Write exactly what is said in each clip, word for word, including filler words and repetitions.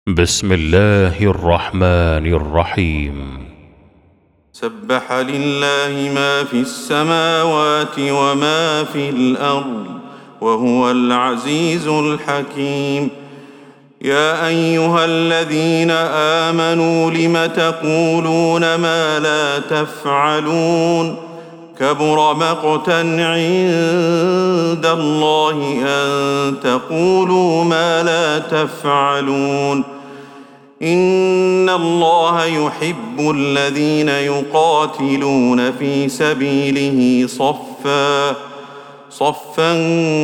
بسم الله الرحمن الرحيم. سبح لله ما في السماوات وما في الأرض وهو العزيز الحكيم. يا أيها الذين آمنوا لم تقولون ما لا تفعلون كبر مقتا عند الله أن تقولوا ما لا تفعلون. إن الله يحب الذين يقاتلون في سبيله صفا صفا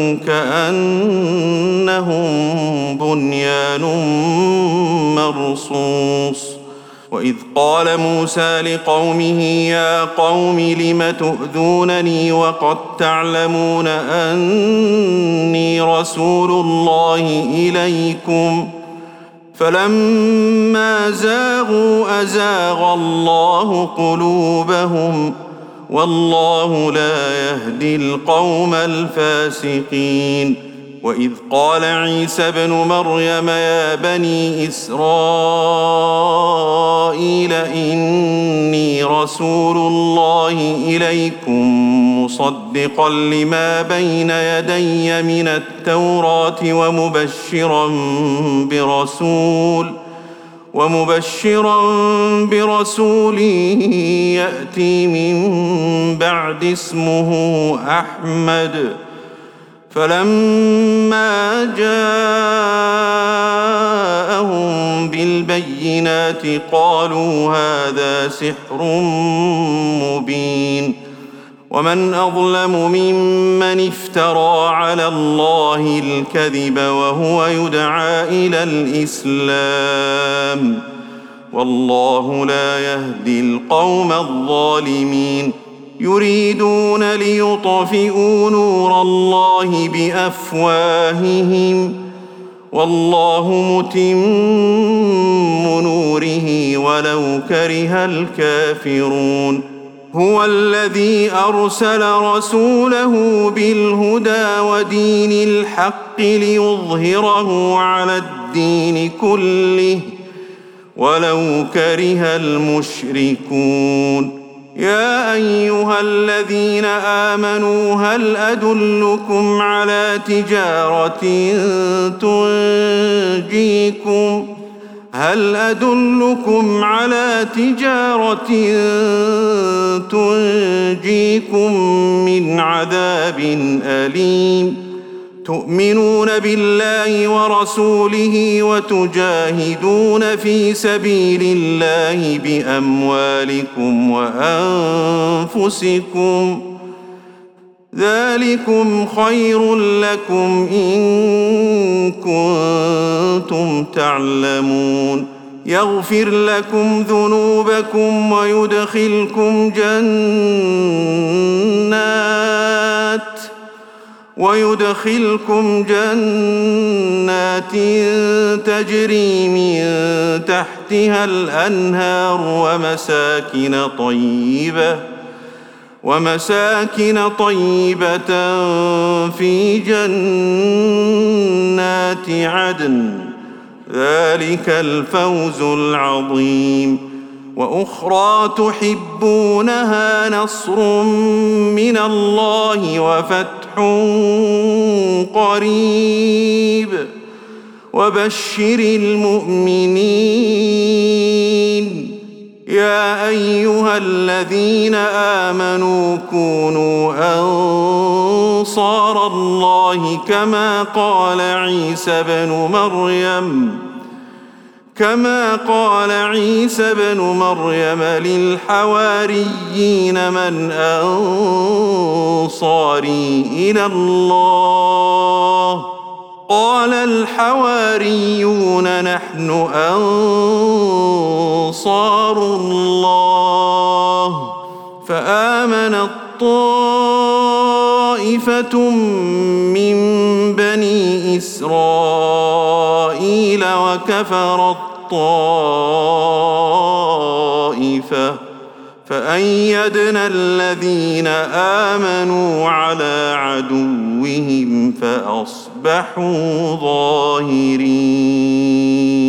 كأنهم بنيان مرصوص. وإذ قال موسى لقومه يا قوم لم تؤذونني وقد تعلمون أني رسول الله إليكم فلما زاغوا أزاغ الله قلوبهم والله لا يهدي القوم الفاسقين. وإذ قال عيسى ابن مريم يا بني إسرائيل إني رسول الله إليكم مصدقا لما بين يدي من التوراة ومبشرا برسول ومبشرا برسول يأتي من بعد اسمه أحمد. فلما جاءهم بالبينات قالوا هذا سحر مبين. ومن أظلم ممن افترى على الله الكذب وهو يدعى إلى الإسلام والله لا يهدي القوم الظالمين. يريدون ليطفئوا نور الله بأفواههم والله متم نوره ولو كره الكافرون. هو الذي أرسل رسوله بالهدى ودين الحق ليظهره على الدين كله ولو كره المشركون. يا أيها الذين آمنوا هل أدلكم على تجارة تنجيكم هل أدلكم على تجارة تنجيكم من عذاب أليم تؤمنون بالله ورسوله وتجاهدون في سبيل الله بأموالكم وأنفسكم ذلكم خير لكم إن كنتم تعلمون. يغفر لكم ذنوبكم ويدخلكم جنات ويدخلكم جنات تجري من تحتها الأنهار ومساكن طيبة ومساكن طيبة في جنات عدن ذلك الفوز العظيم. وأخرى تحبونها نصر من الله وفتح قريب وبشر المؤمنين. يا أيها الذين آمنوا كونوا أنصار الله كما قال عيسى بن مريم كما قال عيسى بن مريم للحواريين من أنصاري إلى الله قال الحواريون نحن أنصار الله. فآمنت طائفة من بني إسرائيل وكفرت طائفة فأيدنا الذين آمنوا على عدوهم فأصبحوا ظاهرين.